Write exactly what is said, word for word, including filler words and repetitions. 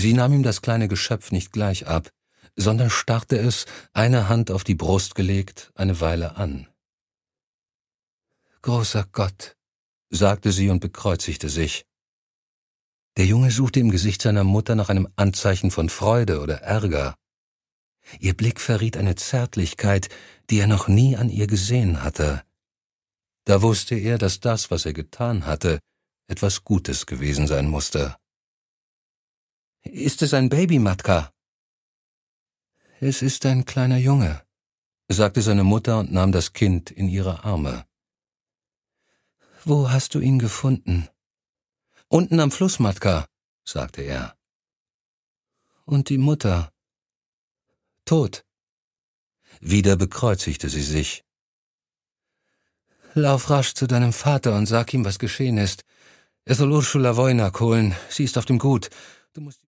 Sie nahm ihm das kleine Geschöpf nicht gleich ab, sondern starrte es, eine Hand auf die Brust gelegt, eine Weile an. »Großer Gott«, sagte sie und bekreuzigte sich. Der Junge suchte im Gesicht seiner Mutter nach einem Anzeichen von Freude oder Ärger. Ihr Blick verriet eine Zärtlichkeit, die er noch nie an ihr gesehen hatte. Da wusste er, dass das, was er getan hatte, etwas Gutes gewesen sein musste. »Ist es ein Baby, Matka?« »Es ist ein kleiner Junge«, sagte seine Mutter und nahm das Kind in ihre Arme. »Wo hast du ihn gefunden?« »Unten am Fluss, Matka«, sagte er. »Und die Mutter?« »Tot.« Wieder bekreuzigte sie sich. »Lauf rasch zu deinem Vater und sag ihm, was geschehen ist. Er soll Ursula Wojnak holen, sie ist auf dem Gut. Du musst